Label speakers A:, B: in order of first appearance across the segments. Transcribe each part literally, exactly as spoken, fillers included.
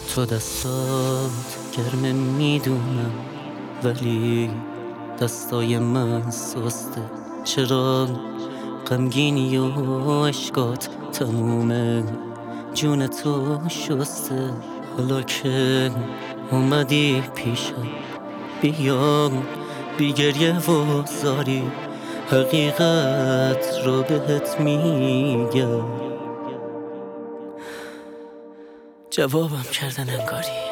A: تو دستات گرمه میدونم، ولی دستای من سسته. چرا غمگینی و عشقات تمومه، جون تو شسته. حالا که اومدی پیشم، بیا بی گریه و زاری، حقیقت رو بهت میگم. جوابم کردن انگاری.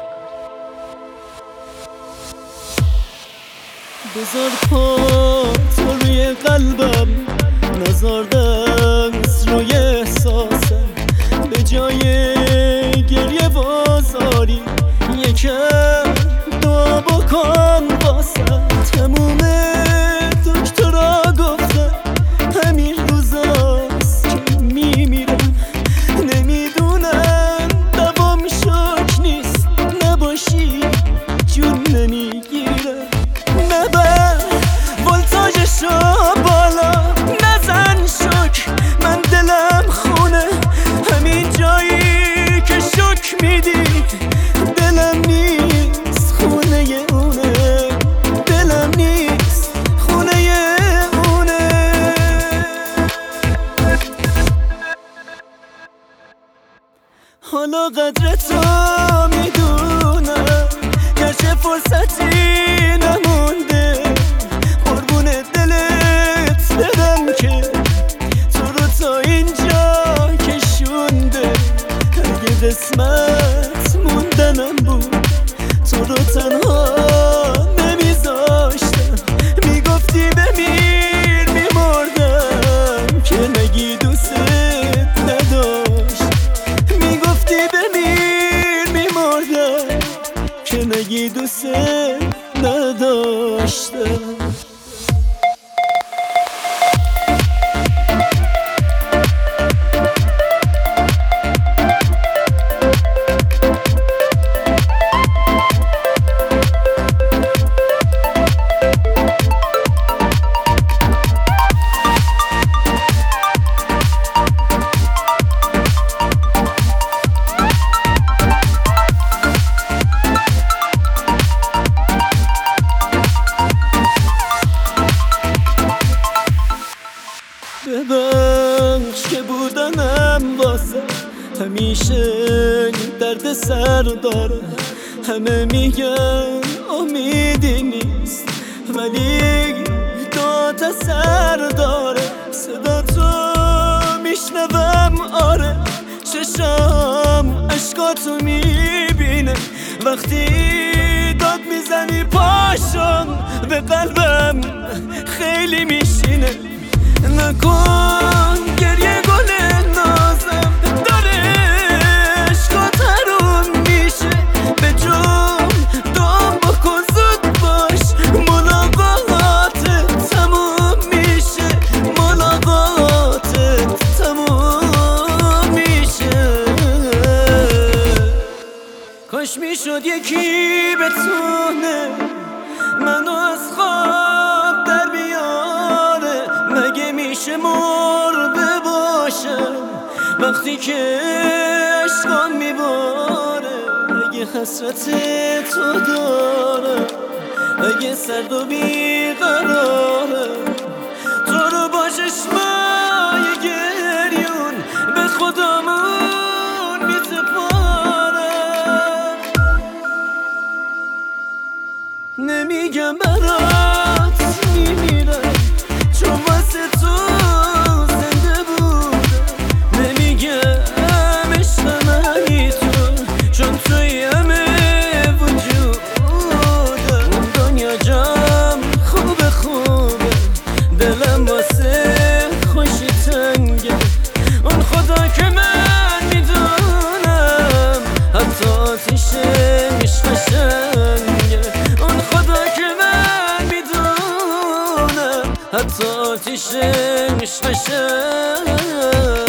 A: بذار پا تو روی قلبم، نذار دست روی احساسم. به جای گریه و زاری یکم دعا بکن واسم. تموم دکترها گفتن همین روزاست که میمیرم. نمیدونن دوام شک نیست، نباشی جون نمیگیرم. نبر ولتاژشو بالا، نزن شک، من دلم خونه. همین جایی که شک میدی دلم نیست، خونه اونه. دلم نیست، خونه اونه. حالا قدر تو میدونم، گرچه فرصتی نمونده. قربون دلت برم که تو رو تا اینجا کشونده. اگه قسمت موندنم بود تو رو تنها نمیذاشتم. میگفتی بمیر میمردم که نگی دوست نداشت. میگفتی بمیر میمردم که نگی دوست نداشتم. ببخش که بودنم واسه همیشه درد سر داره. همه میگن امیدی نیست، ولی داد سر داره. صدا تو میشنوم، آره چشم اشکاتو میبینه. وقتی داد میزنی پاشم به قلبم خیلی میشینه. نکن گریه گل نازم، داره عشقات حروم میشه. به جون دام بکن زود باش، ملاقاتت تموم میشه. ملاقاتت تموم میشه. کاش میشد یکی بتونه منو از خواب در بیاره. مگه میشه مرده باشم وقتی که عشقم میباره؟ اگه حسرت تو داره، اگه سرد و بیقراره، تو رو با چشمای گریون به خودمون میسپارم. نمیگم برات میمیرم چون واسه تو زنده بودم. نمیگم عشق منی تو، چون توی همه وجودم. اون دنیا جام خوب خوبه، دلم واسه خوشی تنگه. اون خدا که من میدونم حتی آتیش عشق قشنگه. اون خدا که من میدونم حتی آتیش عشق قشنگه.